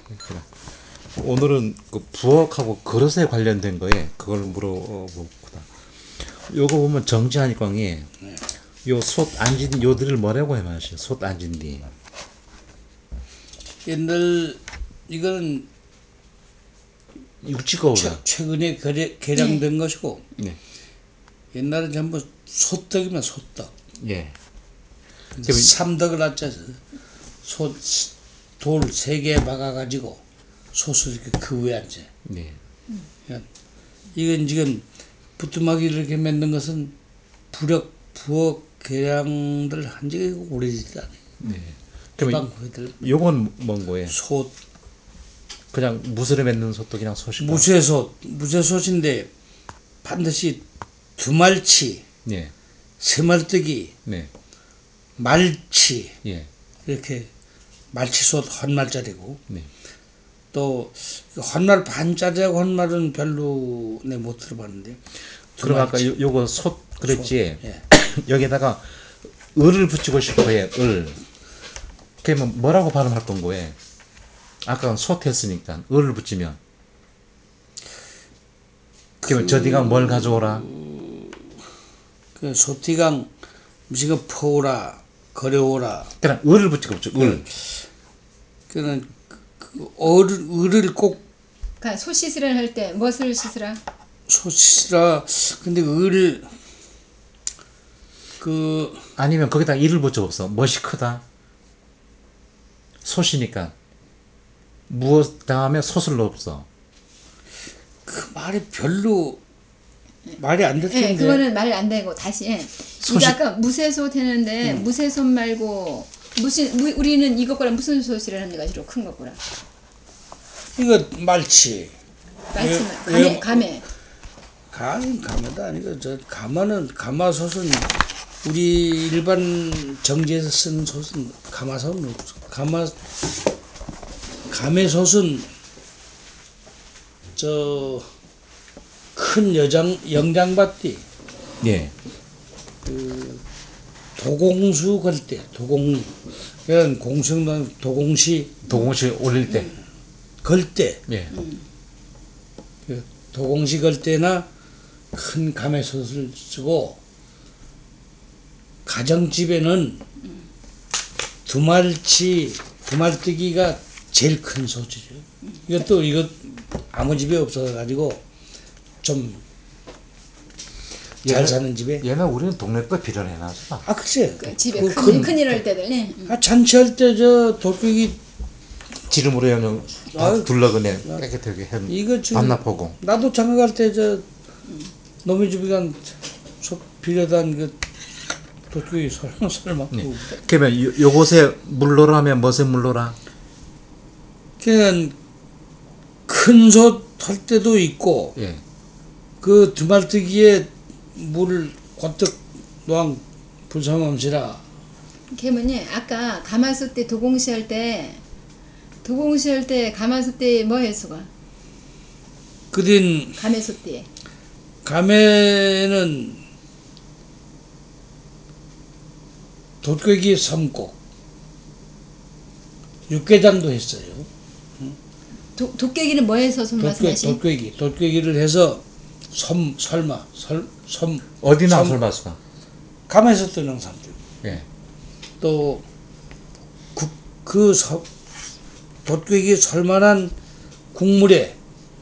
그래. 오늘은 그 부엌하고 그릇에 관련된 거에 그걸 물어보고다. 요거 보면 정지하니광이 요 솥 안진 요들을 뭐라고 해마시? 솥 안진 뒤. 옛날 이거는 육지거우다. 최근에 개량된 것이고 네. 옛날엔 전부 소떡이면 소떡. 예. 삼덕을 합쳐서 돌 3개 박아가지고 솥을 이렇게 그 위에 앉아. 네. 이건 지금 부뚜막이를 이렇게 만든 것은 부엌 개량들 한 지가 오래지도 않아요. 네. 그러면 후배들 요건 뭔 거예요? 솥, 그냥 무쇠로 만든 솥도 그냥 솥인가? 무쇠솥인데 반드시 두말치, 네. 세말뜨기, 네. 말치 예. 이렇게 말치솥 헌말짜리고 네. 또 헌말 반짜리하고 헌말은 별로 내 못 들어봤는데. 그럼 아까 요거 솥 그랬지? 예. 여기다가 을을 붙이고 싶어 해. 을. 그러면 뭐라고 발음할 건 거예요? 아까 솥 했으니까 을을 붙이면. 그러면 저디가 뭘 가져오라? 그 소티강 음식을 퍼오라 거려오라. 그냥 을을 붙이고 없죠. 을. 그는 을을 꼭 그러니까 소 씻으라 할 때 무엇을 씻으라? 소시라. 근데 을을 그 아니면 거기다 이를 붙여 없어. 멋이 크다. 솥이니까. 무엇 다음에 솥을 넣었어. 그 말이 별로 말이 안 될 예, 텐데. 그거는 말 안 되고 다시. 예. 이게 아까 무쇠솥 했는데 무쇠솥 말고 우리는 이것과는 무슨 솥이라는 데가 주로 큰 거구나. 이거 말치. 말치면 감에. 감에도 아니고 저 가마솥은 우리 일반 정지에서 쓰는 솥은 가마솥은 없어. 감에솥은 저 큰 영장밭뒤 예. 도공수 걸 때 그냥 공수는 도공시 올릴 때. 걸 때 예. 도공시 걸 때나 큰 가마솥을 쓰고 가정집에는 두말뜨기가 제일 큰 솥이죠. 이거 아무 집에 없어가지고 좀 잘 사는 집에. 얘는 우리는 동네 거 빌어내놔서. 글쎄. 그 집에 큰일 할 때들. 예. 잔치할 때 저 돌멩이 지름으로 그냥 둘러그네 깨끗하게 해. 이거 지금 반납하고. 나도 장가 갈 때 저 놈의 집에 간 빌려단 그 돌멩이 설마. 네. 그러면 요곳에 물로라 하면 무엇에 물로라? 그냥 큰 솥 할 때도 있고. 예. 그 두말뜨기에 물 권뜩 노랑 불sam함시라. 그러면 아까 가마솥 때 도공시 할 때 가마솥 때 뭐 했어가? 그딘 가마솥 때. 감에는 돌깨기 삶고 육개장도 했어요. 도깨기는 뭐 해서 손 말씀하신? 돌깨기를 해서 섬 어디나 설마스가. 감에서 뜨는 삶죠. 예. 또 그 돌깨기 설만한 국물에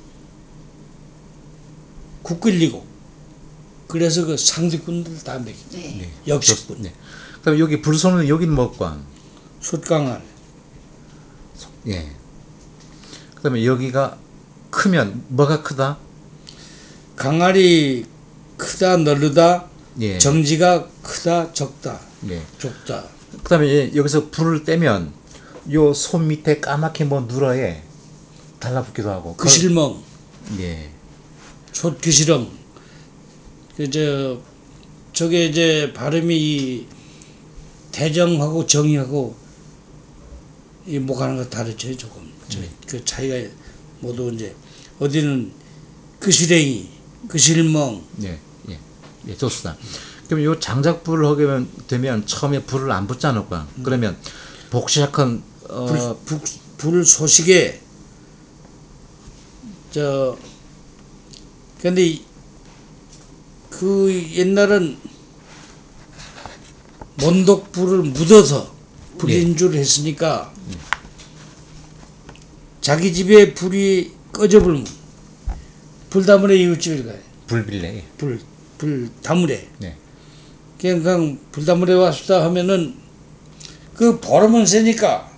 국 끓이고 그래서 그 상직군들 다 먹이죠. 네. 역식군. 네. 그럼 여기 불소는 여긴 뭐과? 숯강안. 예. 그다음에 여기가 크면 뭐가 크다? 강알이 크다 넓다. 예. 정지가 크다 적다. 예. 좁다. 그다음에 여기서 불을 떼면 요 손 밑에 까맣게 뭐 누러에 달라붙기도 하고. 그실멍. 예. 솥그시렁. 저게 이제 발음이 대정하고 정의하고 이 목하는 거 다르죠 조금. 그 차이가 모두 이제 어디는 그시랭이, 그실멍. 예. 예. 예, 좋습니다. 그럼 요 장작불을 하게 되면 처음에 불을 안 붙지 않을까? 그러면 복시작한 불 소식에 근데 그 옛날은 mon독불을 묻어서 불인주를 했으니까 자기 집에 불이 꺼져버리면 불다물에 이웃집에 가요. 불빌레. 불다물에. 네. 그냥 불다물에 왔다 하면은 그 보름은 세니까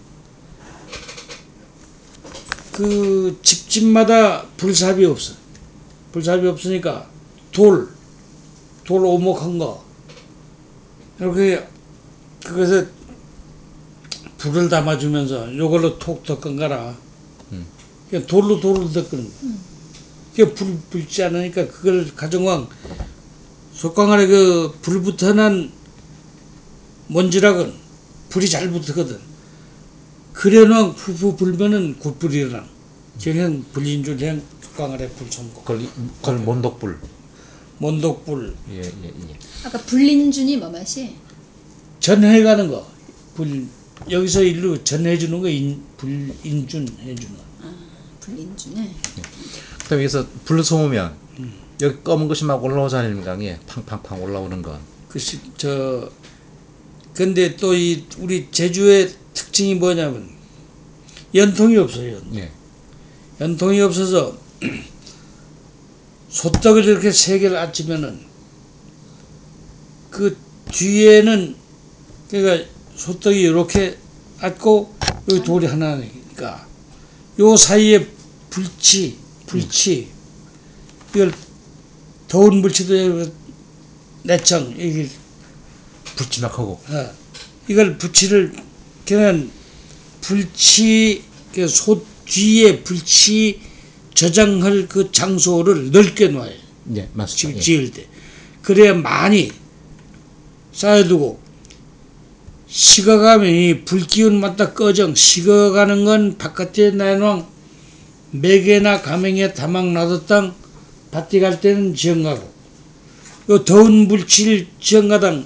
그 집집마다 불삽이 없어. 불삽이 없으니까 돌 오목한 거 이렇게 그것에 불을 담아주면서 요걸로 톡 덮건가라. 그냥 돌로 덮는 거. 그게 불 붙지 않으니까 그걸 가정왕 속광 안에 그 불부터 난 먼지락은 불이 잘 붙거든. 그래놓은 후후 불면은 굿불이 일어나. 그냥 불인줄 그냥 속광 안에 불 솜고. 그걸 몬독불. mon독불 예. 아까 불린준이 뭐 맛이? 전해가는 거. 여기서 일로 전해주는 거 불인준 해주는 거. 불린준에. 그다음에 여기서 불을 쏘면 여기 검은 것이 막 올라오잖아요, 강에 팡팡팡 올라오는 거. 근데 또 우리 제주의 특징이 뭐냐면 연통이 없어요. 네. 연통이 없어서 소떡을 이렇게 세 개를 앉히면은 그 뒤에는 그러니까 소떡이 이렇게 앉고 여기 돌이 하나니까 요 사이에 불치 이걸 더운 불치도 내청 이게 불지막하고. 이걸 불치를 그냥 불치 소 뒤에 불치 저장할 그 장소를 넓게 놔요. 네, 맞습니다. 지을 때. 그래야 많이 쌓아두고 식어가면 이 불기운 맞다 꺼정 식어가는 건 바깥에 내놓은 맥에나 가맹에 다막 놔뒀당 밭에 갈 때는 지어가고 요 더운 불칠 지어가당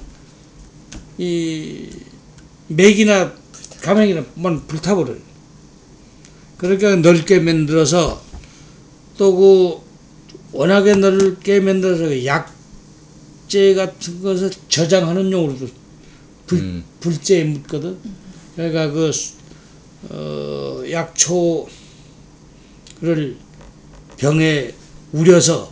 이 맥이나 가맹이나 불타버려요. 그러니까 넓게 만들어서 또 그 워낙에 넓게 만들어서 약재 같은 것을 저장하는 용으로도 불재에 묻거든. 그러니까 그 약초를 병에 우려서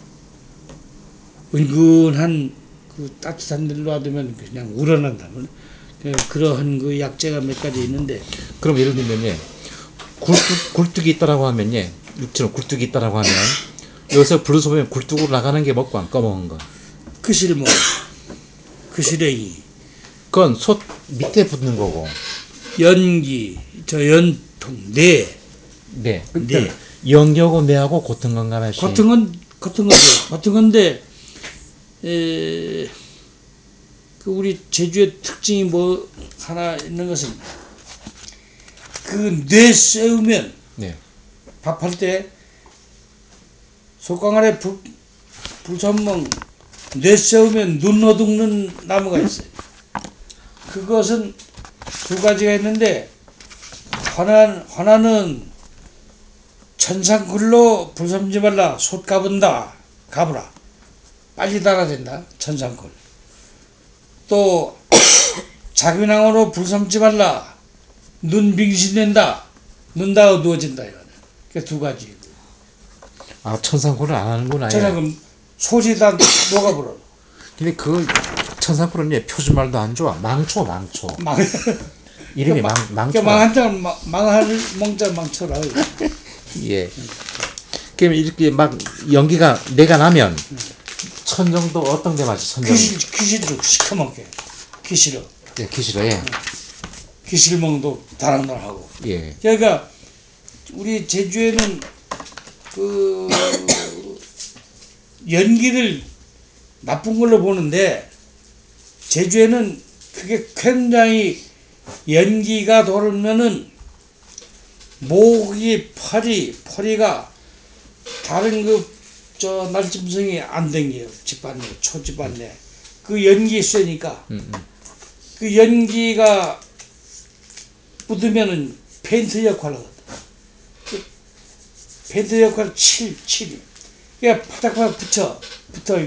은근한 그 따뜻한 데로 놔두면 그냥 우러난다. 그러한 그 약재가 몇 가지 있는데. 그럼 예를 들면 굴뚝이 있다라고 하면 육처럼 굴뚝이 있다라고 하면 여기서 불을 쏘면 굴뚝으로 나가는 게 먹고 안 꺼먹은 거. 그 실모, 그 실행이 그건 솥 밑에 붙는 거고. 연기, 연통, 내. 네. 연기하고 내하고 같은 건가 맛이. 같은 거죠. 같은 건데 그 우리 제주의 특징이 뭐 하나 있는 것은 그 뇌 세우면 네. 밥할 때 속광 안에 불선멍 뇌 세우면 눈 어둡는 나무가 있어요. 그것은 두 가지가 있는데 하나는 천상굴로 불 삼지 말라 솥 가본다 가보라 빨리 달아야 된다 천상굴. 또 자귀낭으로 불 삼지 말라 눈 빙신된다 눈 다 어두워진다 이거는. 그 두 가지. 아, 천상굴을 안 하는구나. 천상굴 솥이 다 녹아버려. 근데 그 천상굴은 표준말도 안 좋아. 망초. 이름이 망초. 망한장 망할 멍자 망쳐라. 예. 그러면 이렇게 막 연기가 내가 나면 천 정도 어떤 데 맞지? 천 정도. 귀실도 시커멓게 귀실어. 예, 기시로에. 귀실멍도 다락다락하고. 예. 그러니까 우리 제주에는 그 연기를 나쁜 걸로 보는데 제주에는 그게 굉장히 연기가 돌면은 목이 퍼리가 다른 날짐승이 안 댕겨요. 집안내 초집안내 그 연기 쐬니까 그 연기가 묻으면은 페인트 역할을 하거든. 밴드 역할 7. 그러니까 파닥파닥 붙어,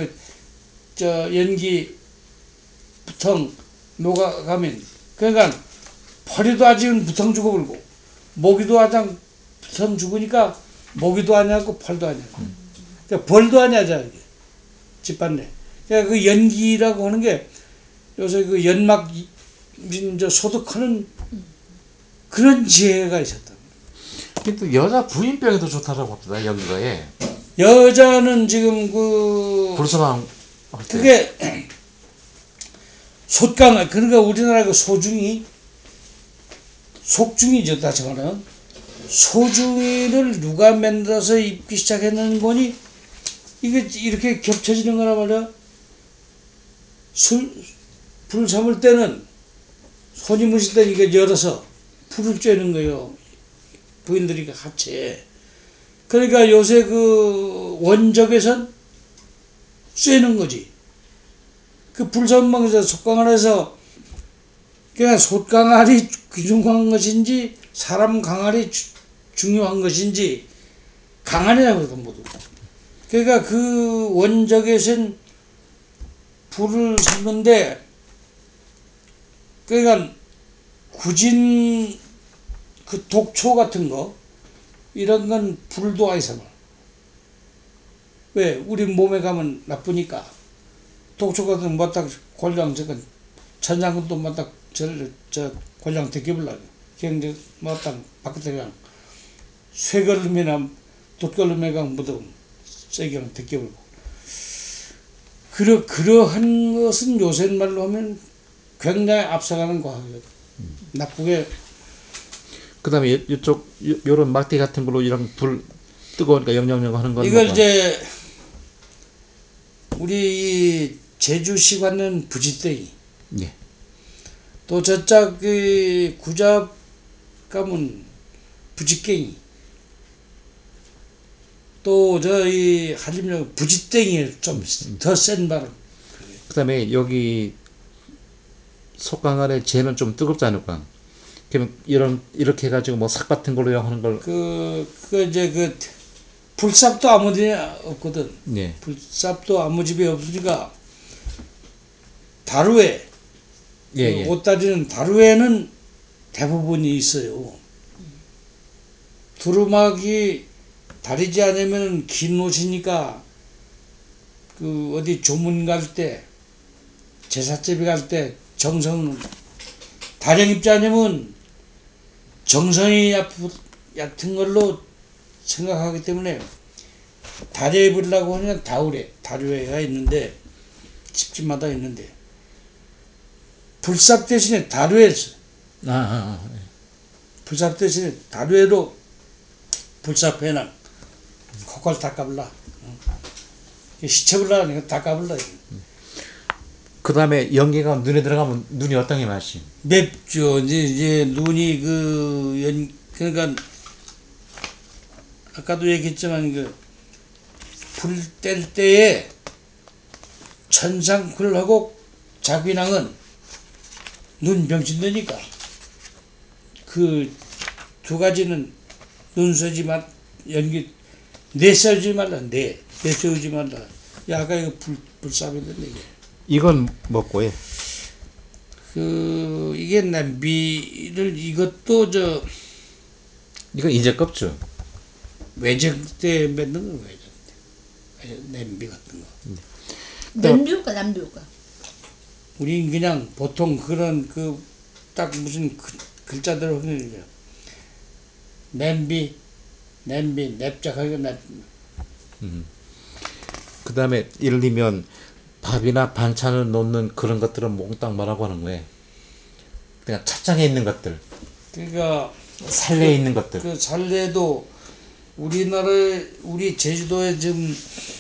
연기, 부통, 녹아가면. 그러니까, 허리도 아직은 부통 주고 불고, 모기도 아직 부통 죽으니까, 모기도 아니고, 펄도 아니고. 그러니까 벌도 아니야, 이게. 집반내. 그러니까 그 연기라고 하는 게, 요새 그 연막, 소득하는 그런 지혜가 있었다. 근데 여자 부인병에도 좋다라고 합니다. 연기가에. 여자는 지금 불소방 할 때. 그게 솥강, 그러니까 우리나라 그 소중이, 속중이죠, 다시 말하면. 소중이를 누가 만들어서 입기 시작했는 거니, 이게 이렇게 겹쳐지는 거란 말이야. 불 삼을 때는, 손이 무실 때 이게 열어서 불을 쬐는 거예요. 부인들이 같이. 그러니까 요새 그 원적에선 쬐는 거지. 그 불선방에서 속강알에서 그냥 솥강알이 귀중한 것인지 사람 강알이 중요한 것인지 강알이라고 해서 모두. 그러니까 그 원적에선 불을 샀는데 그러니까 구진 그 독초 같은 거 이런 건 불도 아니잖아. 왜? 우리 몸에 가면 나쁘니까. 독초 같은 거 맞다 골장 저건 천장도 맞다 저 골장 데껴불라고. 그냥 맞다 바깥에 그냥 쇠걸음이나 돛걸음에 강 묻으면 세게 데껴불고. 그러한 것은 요새 말로 하면 굉장히 앞서가는 과학이거든. 나쁘게. 그 다음에 이쪽, 요런 막대 같은 걸로 이런 불 뜨거우니까 영영영 하는 건. 이걸 이제, 우리 제주시 관는 부지땡이. 예. 또 저쪽 그 구잡 가면 부지깽이. 또 저희 한림역 부지땡이 좀 더 센 발음. 그 다음에 여기 속강알에 쟤는 좀 뜨겁지 않을까? 그러면 이렇게 해가지고 뭐 삭 같은 걸로 하는 걸. 이제 불삽도 아무 데나 없거든. 예. 불삽도 아무 집에 없으니까 다루에, 예. 옷 다리는 다루에는 대부분이 있어요. 두루마기 다리지 않으면 긴 옷이니까 어디 조문 갈 때, 제사집에 갈 때 정성, 다령 입지 않으면 정성이 얕은 걸로 생각하기 때문에 다리에 입으려고 하면 다루에가 있는데, 집집마다 있는데, 불삽 대신에 다루에 써. 불삽 대신에 다루에로 불삽해놔. 그걸 닦아불라. 시체불라 하니까 닦아불라. 그 다음에 연기가 눈에 들어가면 눈이 어떤 게 맛이? 맵죠. 이제 눈이 그러니까 아까도 얘기했지만 불 뗄 때에 천상쿨하고 자귀낭은 눈 병신되니까 그 두 가지는 눈 쏘지 말, 연기 내세우지 말라. 내세우지 말라. 야, 아까 이거 불삽이던데 이게. 이건 먹고 해. 이게 냄비를 이것도 이건 이제 껍죠. 외적 때 만든 거 외적 때. 냄비 같은 거. 면비올까 남비올까? 우린 그냥 보통 그런 딱 무슨 글자대로 하는 거야. 냄비, 냅작하게 그 다음에 예를 들면 밥이나 반찬을 놓는 그런 것들은 몽땅 뭐라고 하는 거예요? 그냥 찻장에 있는 것들, 그러니까 살레에 있는 것들. 그 살레도 우리 제주도에 지금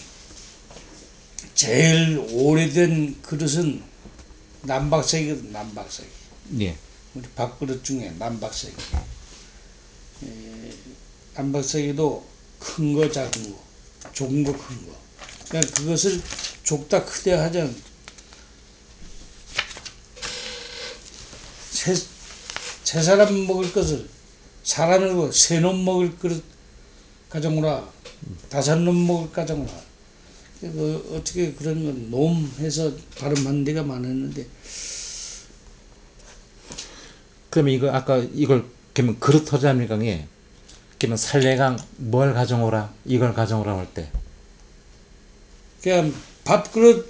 제일 오래된 그릇은 남박색이거든. 남박색. 예. 우리 밥그릇 중에 남박색. 남박색에도 큰 거, 작은 거, 좁은 거, 큰 거. 그러니까 그것을 좁다 크다 하자면 세 사람 먹을 것을 사람으로 세 놈 먹을 그릇 가정오라. 다섯 놈 먹을 가정오라. 어떻게 그런 건 놈해서 발음하는 데가 많았는데 그러면 이거 아까 이걸 그러면 그릇 허자입니까? 예. 그러면 살래강 뭘 가져오라 이걸 가져오라 할 때. 그냥 밥그릇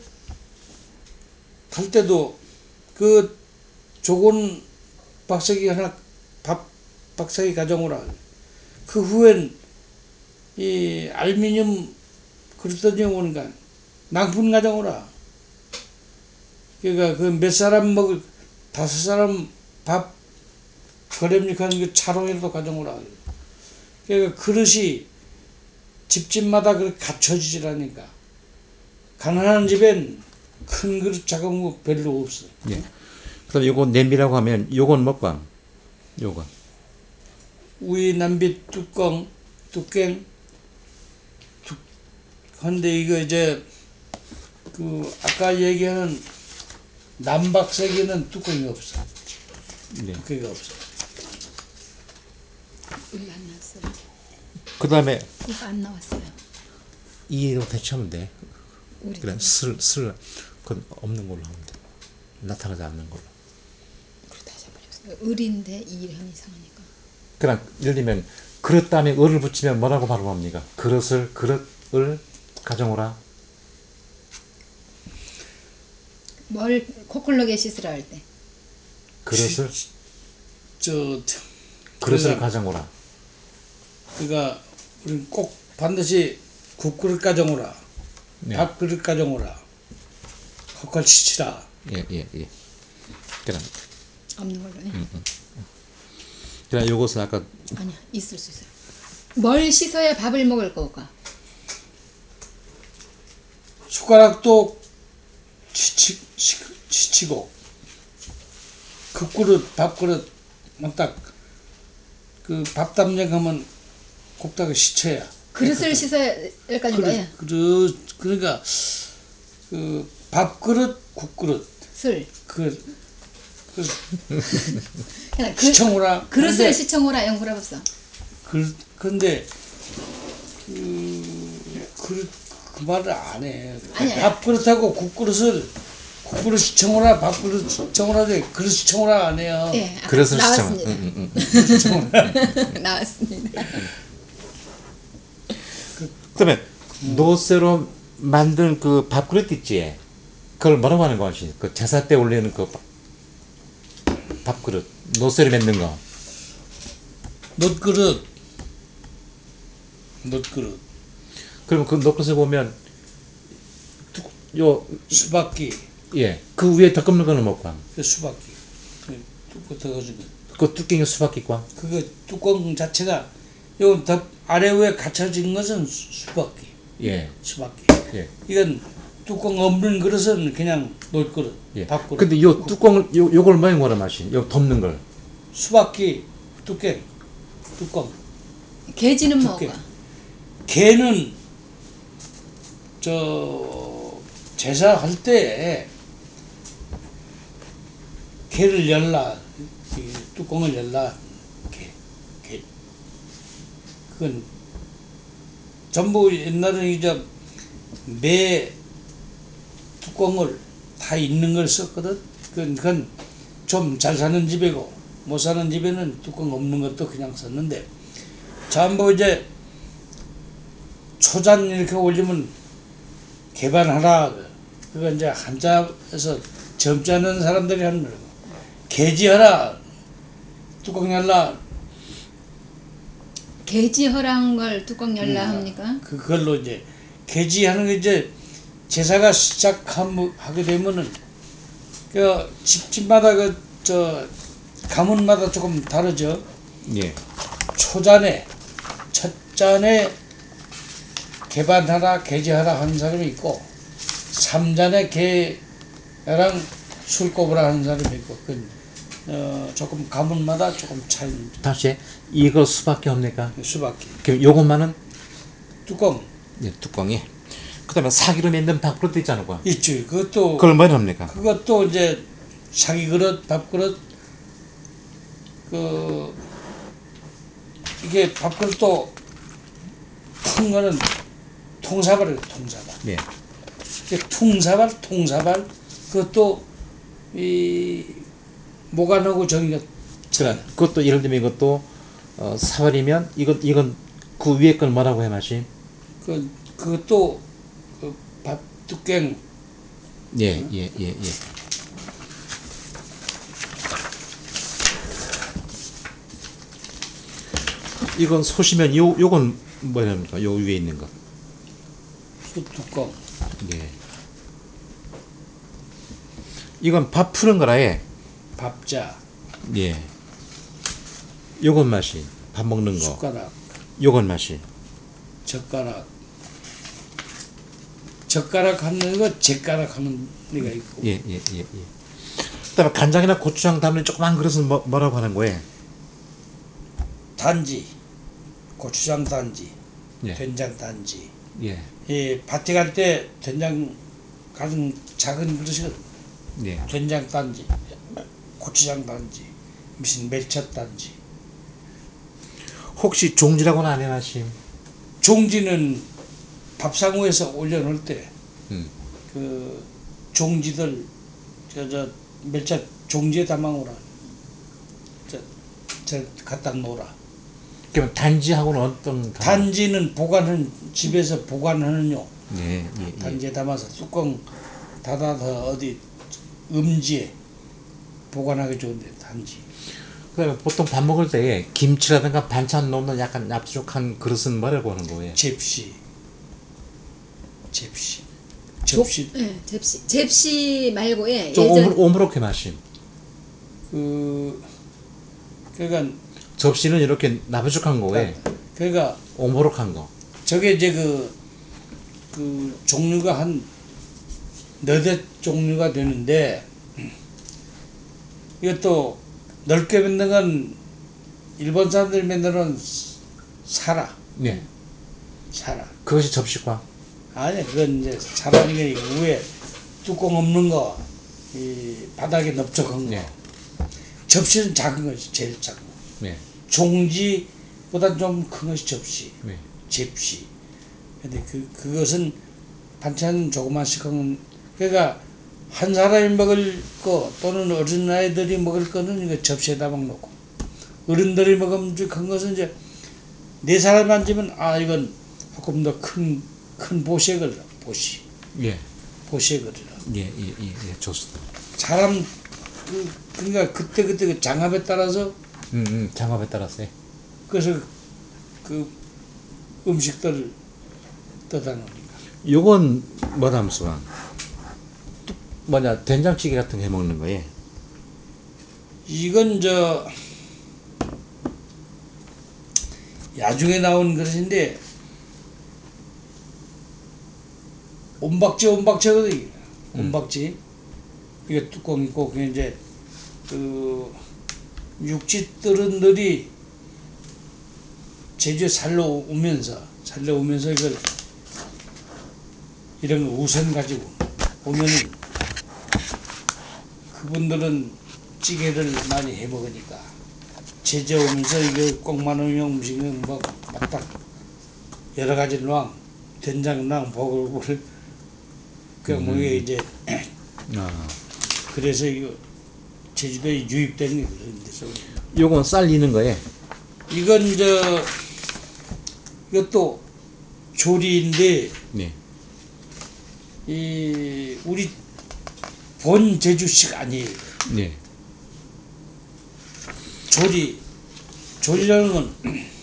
할 때도 그 조건 박사기 하나 밥 박사기 가져오라. 그 후엔 이 알루미늄 그릇 가져오니까 낭푼 가져오라. 그러니까 그 몇 사람 먹을 다섯 사람 밥 거рем직하는 그 차롱이라도 가져오라. 그러니까 그릇이 집집마다 그렇게 갖춰지지라니까. 가난한 집엔 큰 그릇 작은 거 별로 없어. 예. 그다음 요거 냄비라고 하면 요건 뭐광? 요거. 우이 남비 뚜껑 뚜껑 근데 이거 이제 그 아까 얘기하는 남박색에는 뚜껑이 없어. 네. 뚜껑이가 없어. 우리 안 나왔어요. 그다음에 이거 안 나왔어요. 이로 대처하면 돼. 우리 그냥 슬 그건 없는 걸로 하면 돼. 나타나지 않는 걸로. 다시 해버렸어요. 을인데 이하면 이상하니까. 그냥 예를 들면 그릇 다음에 을을 붙이면 뭐라고 발음합니까? 그릇을 가져오라. 뭘 코클럭에 씻으라 할 때. 그릇을 그러니까 가져오라. 그러니까 우리는 꼭 반드시 국그릇 가져오라. 네. 밥그릇 가져오라. 헛걸 치치라. 예. 그냥 없는 걸로. 예. 그냥 요것은 아까 아니야, 있을 수 있어요. 뭘 씻어야 밥을 먹을 걸까? 숟가락도 치치고 국그릇 밥그릇 딱 그 밥 담력하면 곱다가 씻어야 그릇을 씻어야 될까요? 그러니까 그 밥그릇 국그릇 슬. 그 그냥 시청오라. 그릇을 시청오라 영구라 없어. 근데 그 말을 안 해. 아니야. 밥그릇하고 국그릇 시청오라 밥그릇 시청오라 그릇 시청오라 안 해요. 예, 그릇을 나왔습니다. 시청오라. 나왔습니다. 그다음에 노쇠로 만든 그 밥그릇 있지. 그걸 뭐라고 하는 거지? 그 제사 때 올리는 그 밥그릇 노쇠로 만든 거. 놋그릇. 그러면 그 노릇에 보면 요 수박기. 예. 그 위에 덮는 거는 뭐광? 그 수박기. 뚜껑 터가지고. 그 뚜껑이 수박이광. 그거 뚜껑 자체가 요 아래 위에 갖춰진 것은 수박기. 예. 수박기. 예. 이건 뚜껑 없는 그릇은 그냥 놋그릇. 예. 밥그릇. 근데 요 뚜껑을 요걸 뭐라 마시? 요 덮는 걸. 수박기 뚜껑. 게지는 두께. 뭐가? 개는 저 제사할 때 개를 열라. 이 뚜껑을 열라. 개. 그건 전부 옛날에 이제 매 뚜껑을 다 있는 걸 썼거든. 그건 좀 잘 사는 집이고 못 사는 집에는 뚜껑 없는 것도 그냥 썼는데 전부 이제 초잔 이렇게 올리면 개반하라. 그거 이제 한자에서 젊지 않은 사람들이 하는 거고 개지하라. 뚜껑 열라. 게지허란 걸 뚜껑 열라 합니까? 그걸로 이제 개지하는 게 이제 제사가 시작하게 되면은 그 집집마다 가문마다 조금 다르죠. 예. 초잔에 첫 잔에 개반하라 개지하라 하는 사람이 있고 3잔에 개랑 술 꼽으라 하는 사람이 있고 조금 가문마다 조금 차이는 다시 이거 수밖에 없니까? 수밖에. 그럼 요것만은 뚜껑 예, 뚜껑이. 그다음에 사기로 만든 밥그릇도 있잖아, 그. 있죠. 그것도 그걸 뭐라 합니까? 그것도 이제 사기 그릇 밥그릇 이게 밥그릇도 큰 거는 통사발이에요. 통사발. 네. 통사발 그것도 이 모관하고 정이가 그것도 예를 들면 이것도 사발이면 이건 그 위에 걸 뭐라고 해 마시? 그것도 그 밥 뚜껑. 예. 이건 소시면 요건 뭐랍니까? 요 위에 있는 거. 그 뚜껑. 예. 이건 밥 푸는 거라에. 밥자. 예. 요건 맛이 밥 먹는 거. 숟가락. 요건 맛이. 젓가락 하는 거, 젓가락 하는 데가 있고. 예. 그다음에 간장이나 고추장 담는 조그만 그릇은 뭐라고 하는 거예요? 단지, 고추장 단지, 예. 된장 단지. 예. 이 밭에 갈 때 된장 가진 작은 그릇이거든. 예. 된장 단지, 고추장 단지, 무슨 멜젓 단지. 혹시 종지라고는 안 해마심? 종지는 밥상우에서 올려놓을 때 음. 그 종지들 멜젓 종지에 담아오라. 저 갖다 놓으라. 그럼 단지하고는 어떤 단지는 보관하는 집에서 보관하는 용. 예. 단지에 담아서 뚜껑 닫아서 어디 음지에 보관하기 좋은데 단지. 그다음에 보통 밥 먹을 때 김치라든가 반찬 넣는 약간 납작한 그릇은 뭐라고 하는 거예요? 접시. 예, 접시 말고 예. 좀 예전 오므롭게 마심. 그러니까 접시는 이렇게 나부죽한 거에 그러니까 오므록한 거. 저게 이제 그 종류가 한 너댓 종류가 되는데 이것도 넓게 만든 건 일본 사람들이 만드는 사라. 네. 사라. 그것이 접시과. 아니 그건 이제 사라는 게 위에 뚜껑 없는 거, 이 바닥에 넓적한 거. 네. 접시는 작은 거지 제일 작은 거. 네. 종지보다 좀 큰 것이 접시. 네. 접시. 근데 그것은 반찬 조그만씩 하면 그러니까 한 사람이 먹을 거 또는 어린 아이들이 먹을 거는 이거 접시에다 막 놓고 어른들이 먹음직한 것은 이제 네 사람이 앉으면 이건 조금 더 큰 보시에 걸려. 보시. 예. 보시에 걸려. 예. 좋습니다. 사람 그러니까 그때 그 장합에 따라서 장갑에 따라서. 그래서 그 음식들을 떠다 놓으니까. 요건 뭐담수가? 뭐냐 된장찌개 같은 거 해 먹는 거에. 이건 야중에 나온 것인데 온박지거든요. 온박지. 이게 뚜껑 있고 그게 이제 그 육지 어른들이 제주에 살러 오면서 이걸 이런 거 우선 가지고 오면은 그분들은 찌개를 많이 해 먹으니까 제주 오면서 이거 꼭만원용 음식은 뭐 막딱 여러 가지 랑 된장랑 보글보글 뭐 이게 이제 그래서 이거 제주도에 유입된 게 그런 데서 요건 쌀 익는 거에. 이건 이것도 조리인데 네. 이 우리 본 제주식 아니에요. 네. 조리라는 건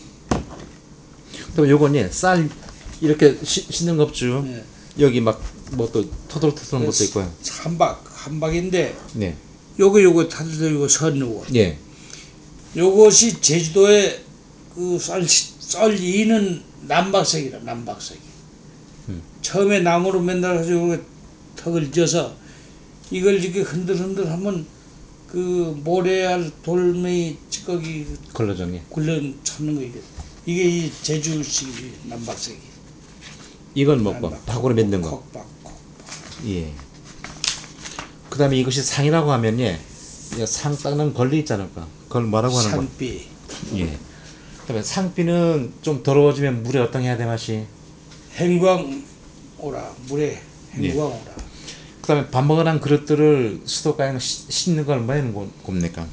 그럼 요거는 쌀 이렇게 씻는 거 없죠. 네. 여기 막 뭐 또 토돌토돌한 것도 있고요. 한박인데 네. 요거 타서 이거 선요거. 예. 요것이 제주도의 그 쌀 이는 남박색이라 남박색. 처음에 나무로 만들어가지고 턱을 쪄서 이걸 이렇게 흔들흔들 하면 그 모래알 돌멩이 찌꺼기 걸러정에. 굴러 찾는 거 이게 이 제주식 남박색이. 이건 먹고 박으로 만든 거. 콕박. 예. 그다음에 이것이 상이라고 하면 상 닦는 걸리 있잖아요. 그걸 뭐라고 하는 거? 산비. 예. 그다음에 상비는 좀 더러워지면 물에 어떤 해야 돼 맛이? 헹광 오라 물에 헹광 오라. 그다음에 밥 먹으란 그릇들을 수도가에 씻는 걸 뭐 하는 겁니까?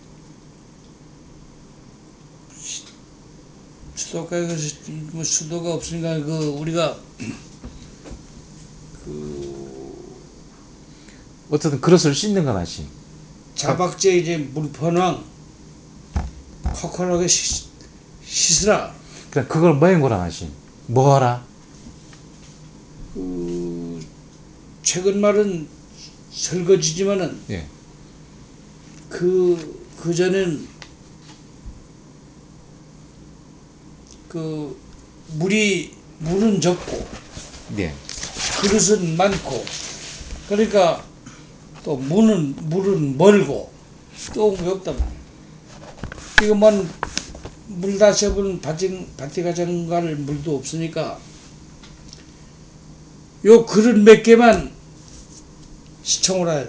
수도가에 뭐 수도가 없으니까 그 우리가 어쨌든 그릇을 씻는 거 맛이. 자박제 이제 물펀왕 컥컥하게 씻으라. 그냥 그걸 뭐 하는 거라 맛이? 뭐 하라? 최근 말은 설거지지만은 예. 그 전엔 그 물은 적고 예. 그릇은 많고 그러니까 또 물은 멀고 또 없단 말이야. 이것만 물 다셔본 밭에 갈 물도 없으니까 요 그릇 몇 개만 시청오라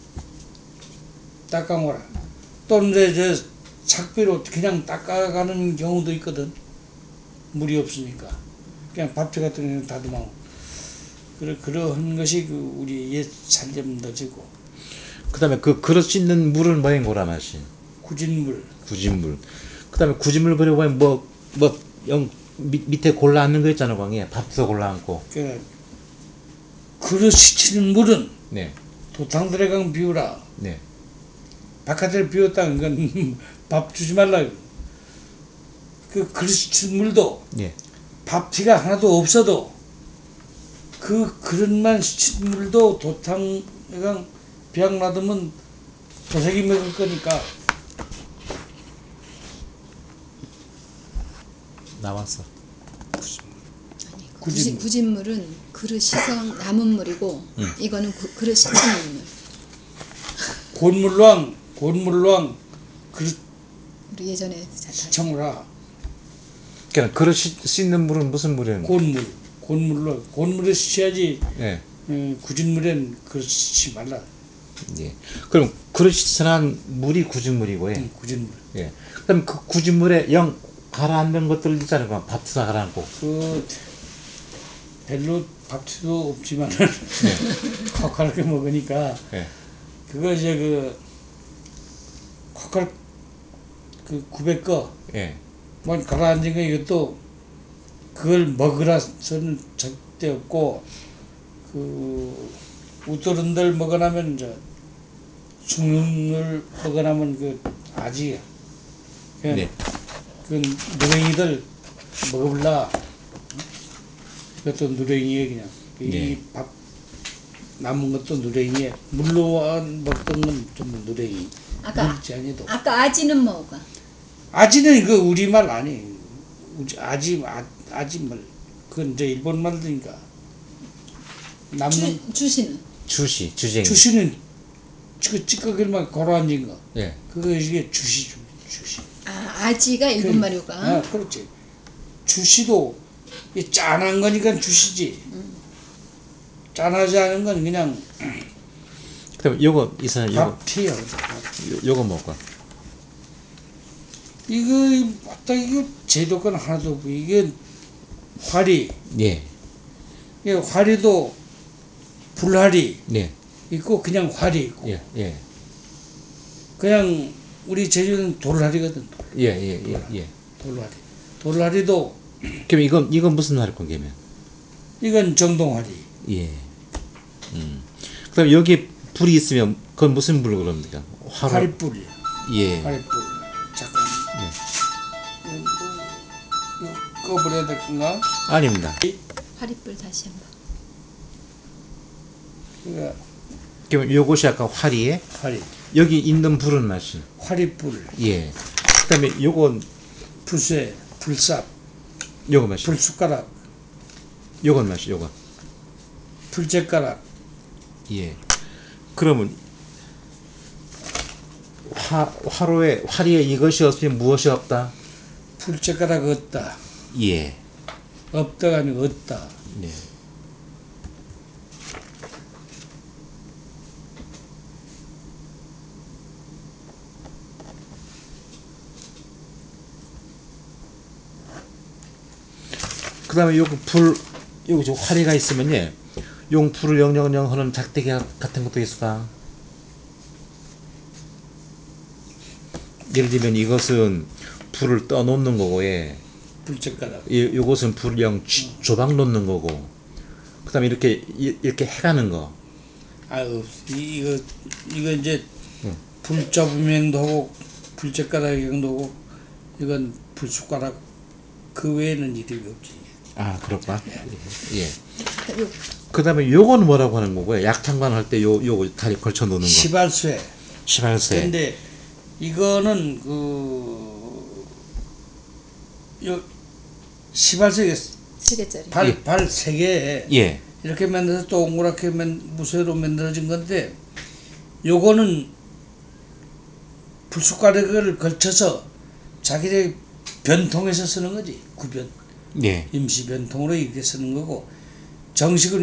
닦아오라. 또는 저 착비로 그냥 닦아가는 경우도 있거든. 물이 없으니까 그냥 밥솥 같은 거 다듬어. 그러한 것이 그 우리 옛 살림도지고. 그다음에 그 그릇 씻는 물은 뭐 하는 거라 맛이? 구진물. 구진물. 그다음에 구진물 버리고 보면 뭐영 밑에 골라 앉는 거 있잖아 광에 밥도 골라 앉고. 그 그릇 씻는 물은 네. 도탕들에강 비우라. 네. 바깥을 비웠다는 건 밥 주지 말라. 그 그릇 씻는 물도 예. 밥티가 하나도 없어도 그 그릇만 씻은 물도 도탕에강 비약 놔두면 도색이 먹을 거니까. 나왔어. 구진물은 그릇 씻은 남은 물이고 이거는 그릇 씻은 물. 곤물로왕 그릇 우리 예전에 시청으라. 그냥 그릇 씻는 물은 무슨 물이에요? 곤물에 씻어야지. 예. 구진물엔 그릇 씻지 말라. 예. 그럼 그릇 씻은 물이 구진물이고, 예. 구진물. 예. 그럼 그 구진물에 영 가라앉는 것들 있잖아요. 밥도 가라앉고. 그 별로 밥도 없지만은 kok하게 먹으니까 예. 그거 이제 그 kok할 그 900거 예. 뭐 가라앉은 거 이것도 그걸 먹으라서는 절대 없고 그 웃도른들 먹어나면 이제 죽는을 먹어나면 그 아지 그냥 네. 그 누렁이들 먹어볼라. 그것도 누렁이에 그냥 네. 이 밥 남은 것도 누렁이에 물로 먹던 건 전부 누렁이. 물지 아니도. 아까 아지는 뭐가? 아지는 그 우리말 아니. 아지 말. 그건 이제 일본 말이니까. 남는 주시는? 주쟁이. 주시는 그 찌꺼기만 걸어앉은 거. 예. 그거 이게 주시. 아지가 일본 말이구나. 아, 그렇지. 주시도 이 짠한 거니까 주시지. 짠하지 않은 건 그냥 그럼 요거 이사님 요거 밥이에요. 요거 먹어. 이거 맞다. 이거 제도권 하나도 없고 이게 화리. 예. 이 화리도 불화리 예. 있고 그냥 화리 있고. 예. 예. 그냥 우리 제주는 돌화리거든. 예. 돌화리. 돌화리도 그럼 이건 무슨 화일 건게면? 이건 정동화리. 예. 그럼 여기 불이 있으면 그건 무슨 불로 그럽니까? 화리불. 예. 화리불. 잠깐. 이거 꺼버려야 될 건가? 아닙니다. 화리불 다시 한번. 그거 그럼 요것이 아까 화리에 화리. 여기 있는 불은 맛이. 화리불. 예. 그다음에 요건 불쇠. 불삽. 요거 맛이. 불숟가락. 요건 맛이 요거. 불젓가락. 예. 그러면 화로에 이것이 없으면 무엇이 없다? 불젓가락 없다. 예. 없다가 아니고 없다. 네. 그다음에 요거 불 요거 저 화리가 있으면 예. 용 불을 000 하는 작대기 같은 것도 있을까? 예를 들면 이것은 불을 떠 놓는 거고 예. 불젓가락. 요것은 불 0 조박 놓는 거고. 그다음에 이렇게 해가는 거. 아유 이거 이제 불잡음행도 하고 불젓가락행도 하고 이건 불숟가락 그 외에는 이름이 없지. 아 그럴까? 예. 요 그다음에 요거는 뭐라고 하는 거고요? 약탕관 할 때 요거 다리 걸쳐 놓는 거. 시발쇠. 시발쇠. 근데 이거는 요 시발쇠 3개짜리. 발 3개에 예. 이렇게 만들어서 동그랗게 무쇠로 만들어진 건데 요거는 불숟가락을 걸쳐서 자기네 변통에서 쓰는 거지. 구변. 예. 임시 변통으로 이렇게 쓰는 거고 정식으로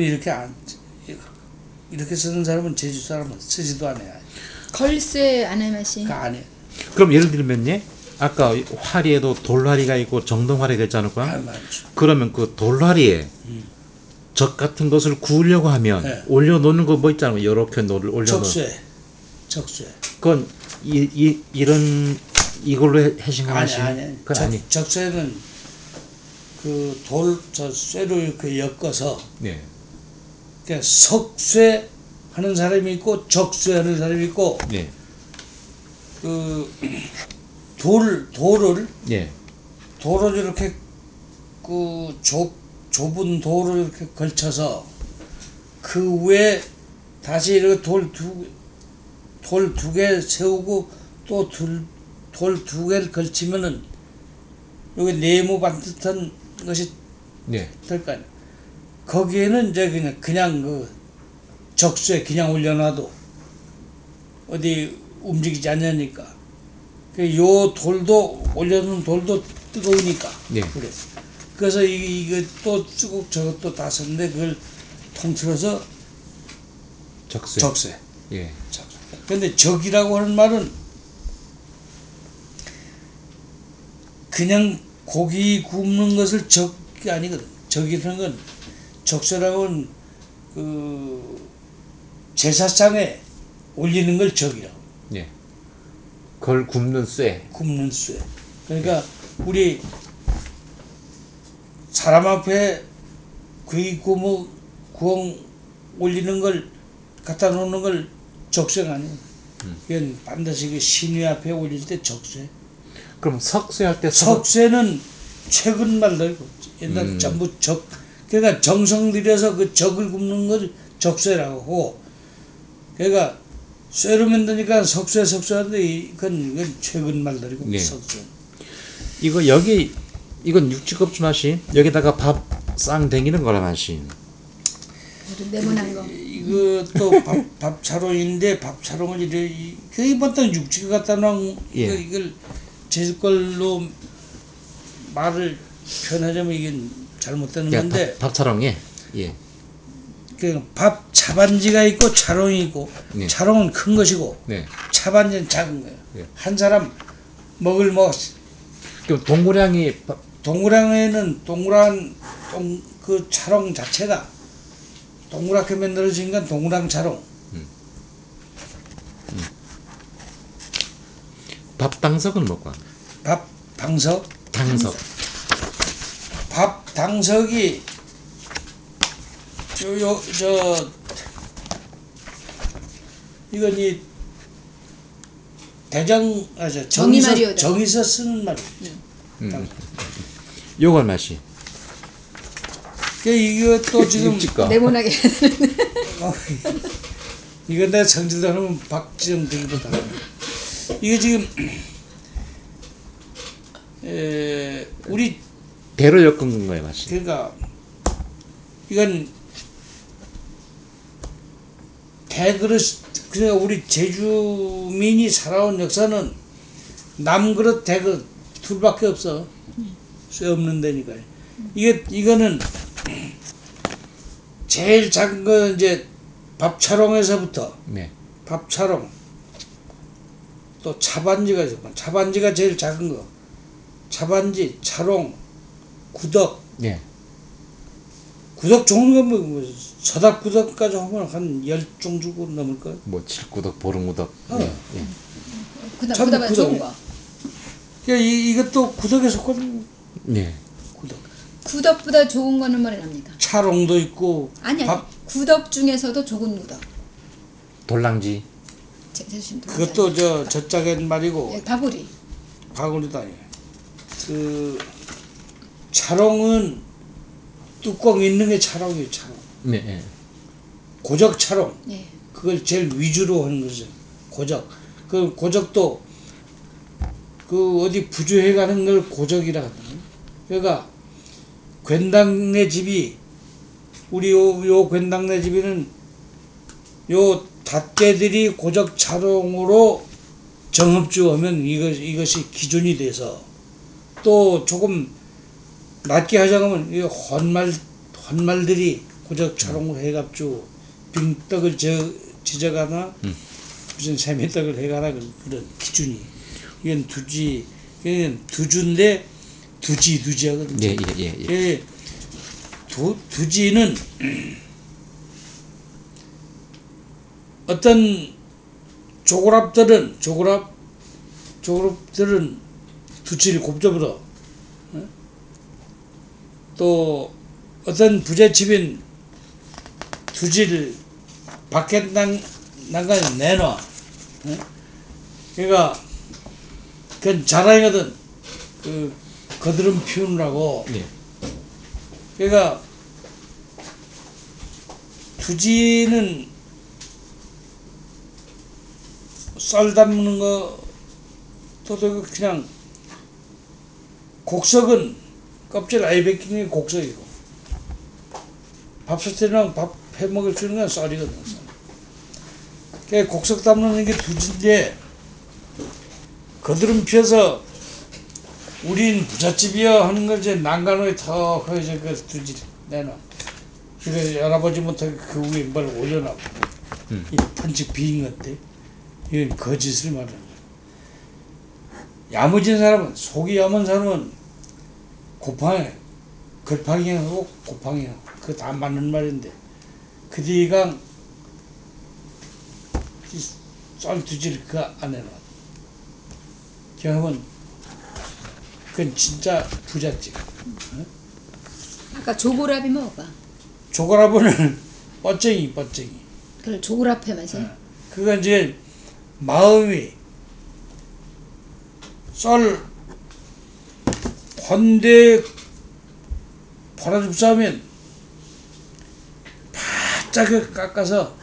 이렇게 쓰는 사람은 제주 사람은 쓰지도 않아요. 걸쇠 안 해마시. 그 안에 그럼 예를 들면 예. 아까 화리에도 돌화리가 있고 정동화리가 있지 않을까? 할 많죠. 그러면 그 돌화리에 적 같은 것을 구우려고 하면 네. 올려놓는 거 뭐 있잖아요. 이렇게 올려놓는. 적쇠. 그건 이런 이걸로 해신 거 아니 마시? 아니. 그건 아니. 적쇠는 그 저 쇠로 이렇게 엮어서 네. 그러니까 석쇠 하는 사람이 있고 적쇠 하는 사람이 있고 네. 그 돌을 예. 이렇게 그 좁은 돌을 이렇게 걸쳐서 그 위에 다시 이렇게 돌 두 개 세우고 또 돌 2개를 걸치면은 여기 네모 반듯한 것이 네. 될 거 아니야. 거기에는 이제 그냥 그 적쇠 그냥 올려놔도 어디 움직이지 않으니까. 요 돌도 올려놓은 돌도 뜨거우니까. 네. 그래. 그래서 이거 또 쓰고 저것도 다 썼는데 그걸 통틀어서 적쇠. 적쇠. 예. 근데 적이라고 하는 말은 그냥 고기 굽는 것을 적이 아니거든. 적이라는 건 적쇠라고 하는 그 제사상에 올리는 걸 적이라고. 예. 그걸 굽는 쇠. 굽는 쇠. 그러니까 우리 사람 앞에 귀 구멍 올리는 걸 갖다 놓는 걸 적쇠가 아니에요. 이건 반드시 그 신위 앞에 올릴 때 적쇠. 그럼 석쇠 할 때 석쇠는 최근 말들고 옛날 전부 적. 그러니까 정성 들여서 그 적을 굽는 걸 적쇠라고 하고. 그러니까 쇠로 만드니까 석쇠하는데 이건 최근 말들이고 네. 석쇠. 이건 육지껍질 맛이 여기다가 밥상 댕기는 거라 맛이. 네모난 거. 이것도 밥차롱인데 밥차롱을 이렇게 보통 육지 갖다 놓은 예. 이걸 제 걸로 말을 표현하자면 이게 잘못되는 건데 밥차롱에 예. 그 밥 차반지가 있고 차롱이 있고 네. 차롱은 큰 것이고 네. 차반지는 작은 거예요. 예. 한 사람 먹을 그럼 동그랑이 동그랑에는 동그란 그 차롱 자체가 동그랗게 만들어진 건 동그랑 차롱. 밥당석은 뭐고? 밥 방석. 당석. 밥 당석이 이건 이 정의말이오다. 정의서 쓰는 말이에요. 요건 맛이. 이것도 지금 육지거. 네모나게. 이건 내 성질도 하면 박지영 되기보다 이게 지금 우리 배로 엮은 거예요 맛이. 그러니까 이건 대그릇. 그러니까 우리 제주민이 살아온 역사는 남그릇 대그릇 둘밖에 없어. 쇠 없는 데니까. 이거는 제일 작은 거 이제 밥차롱에서부터 네. 밥차롱 또 차반지가 있어. 차반지가 제일 작은 거. 차반지, 차롱, 구덕, 네. 구덕 좋은 건 뭐 서답구덕까지 하면 한 10종주고 넘을 거. 뭐 칠구덕, 보름구덕. 어. 예, 예. 그다음 그다음에 좋은 거. 그러니까 이것도 구덕에 속한 예. 구덕. 구덕보다 좋은 거는 뭐라 합니까? 차롱도 있고. 아니 밥, 구덕 중에서도 좋은 구덕. 돌랑지. 그것도 저짝엔 말이고. 예, 바구리. 바구리도 아니에요. 그 차롱은 뚜껑 있는 게 차롱이에요. 차롱. 네. 예. 고적 차롱. 예. 그걸 제일 위주로 하는 거죠. 고적. 그 고적도 그 어디 부주해 가는 걸 고적이라 하거든요. 그러니까 괜당네 집이 우리 요 괜당네 집에는 요 닷개들이 고적 차롱으로 정업주하면 이것이 기준이 돼서 또 조금 낮게 하자면 이 헌말들이 고적 차롱으로 해갑주 빙떡을 지져가나 무슨 세미떡을 해가나 그런 기준이 이건 이건 두주인데 두지 하거든요. 예. 두지는 어떤 조그랍들은 두치를 곱접으로 또 어떤 부잣집인 두지를 밖에 난간에 내놔. 그러니까 그건 자랑이거든. 그 거드름 피우느라고. 예. 그러니까 두지는 쌀 담는 것도 되고 그냥 곡석은 껍질 아예 벗긴 게 곡석이고 밥솥이랑 밥 해먹을 수 있는 건 쌀이거든. 그 곡석 담는 게 두지인데 거드름 피워서 우린 부잣집이야 하는 걸 이제 난간에 턱 해서 그 두지 내놔. 그러니까 할아버지 못하게 그 위에 뭘 올려놔. 이 펀치 비인 건데 이건 거짓을 말하는 거야. 야무진 사람은 속이 야문 사람은 곱팡해 걸팡이하고 곱팡이하고 그거 다 맞는 말인데 그 뒤가 쌀 두지를 그 안에 놔. 그러면 그건 진짜 부잣집. 아까 조고랍이 뭐가? 조그라보는 뻗쟁이. 그걸 조고랍 해마시. 그건 이제 마음이 쌀 헌데 팔아줍사하면 바짝 깎아서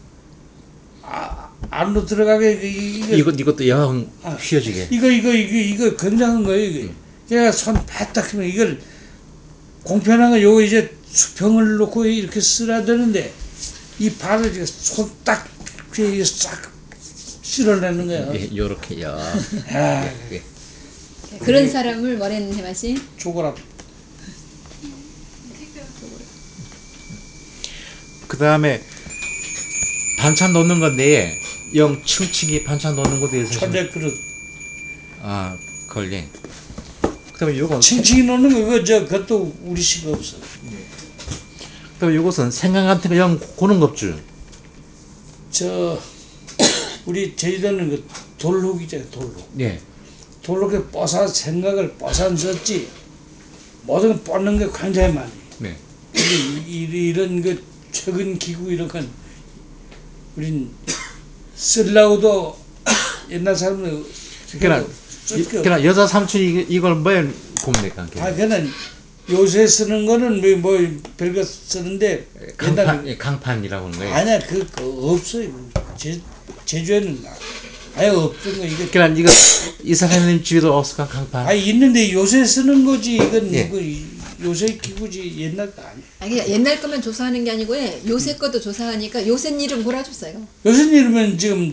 안으로 들어가게 이것도 영 휘어지게. 이거 굉장한 거예요. 이게 그냥 손 바짝 하면 이걸 공편한 거 요거 이제 수평을 놓고 이렇게 쓸어야 되는데 이 발을 이렇게 손딱 싹 실어내는 거야. 예, 요렇게요. 아, 예. 그런 사람을 뭐라는 해마시? 조그랍. 그다음에 반찬 넣는 건데 영 층층이 반찬 넣는 것에 대해서 천재 그릇. 아, 걸리. 그다음에 요건 칭칭이 놓는 거 그것도 우리식 없어. 그다음에 요것은 생강 같은 거 영 고는 겁줄. 우리 제주도는 그 돌룩 있잖아요. 돌룩. 예. 돌룩에 생각을 썼지. 모든 걸 뻗는 게 굉장히 많이. 네. 이런 그 최근 기구 이런 건 우린 쓰려고도 옛날 사람들 그러니까 여자 삼촌이 이걸 뭐에 굽니까? 그는 요새 쓰는 거는 뭐 별거 쓰는데 강판이라고 하는 거예요. 아니야 그거 없어요. 제주에는 아예 없던 거 이거. 그러니까 이거 이사장님 집에도 없을까 강판? 아니 있는데 요새 쓰는 거지 이건 예. 이거 요새 기구지 옛날 거 아니야. 아니 옛날 거만 조사하는 게 아니고 요새 것도 조사하니까 요새 일은 몰아줬어요. 요새 이러면 지금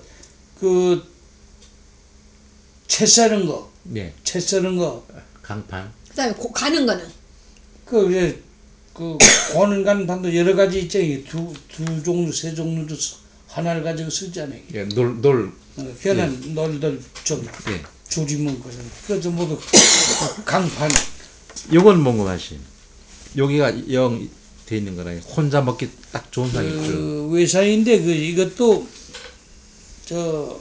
채 써는 거, 예. 채 써는 거, 강판. 그다음에 가는 거는 이제 고는 간판도 여러 가지 있잖아요. 두 종류, 세 종류도 하나를 가지고 쓰잖아요. 예, 놀. 걔는 널들 좀 예. 조지문 거는 그래서 모두 강판. 요건 뭔가 맛이. 여기가 영 돼 있는 거라 혼자 먹기 딱 좋은 상이죠. 그 외상인데 이것도 저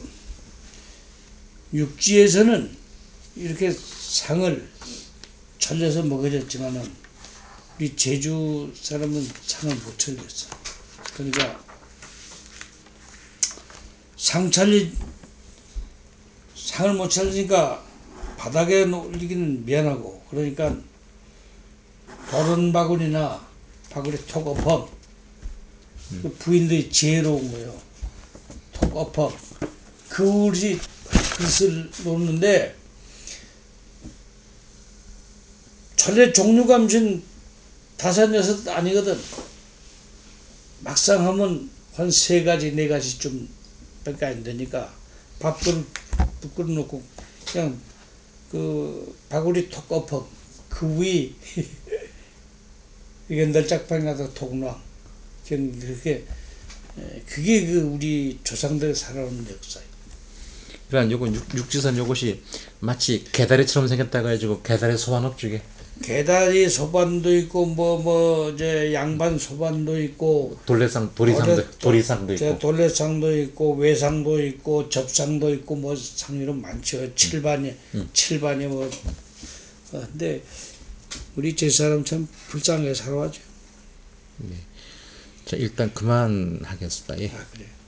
육지에서는 이렇게 상을 차려서 먹어졌지만은 우리 제주 사람은 상을 못 차렸어. 그러니까 상을 못 차리니까 바닥에 올리기는 미안하고, 그러니까 도른 바구니나 바구니 톡 엎어. 그 부인들이 지혜로운 거예요. 톡 엎어. 그릇이 그릇을 놓는데 전에 종류가 무슨 5, 6 아니거든. 막상 하면 한 3가지, 4가지쯤 밖에 안 되니까 밥그릇 놓고 그냥 그 바구리 톡 엎어. 그 위 이게 널짝방이 나서 톡 놔. 그냥 그렇게 그게 그 우리 조상들 살아오는 역사예요. 그러니까 요건 육지선 요것이 마치 개다리처럼 생겼다고 해가지고 개다리 소반업죽에 개다리 소반도 있고 이제 양반 소반도 있고 도리상도 있고 돌레상도 있고 외상도 있고 접상도 있고 뭐 상이름 많죠. 칠반이 뭐 근데 우리 제사람 참 불쌍하게 살아왔죠. 자 일단 그만하겠습니다. 예. 그래.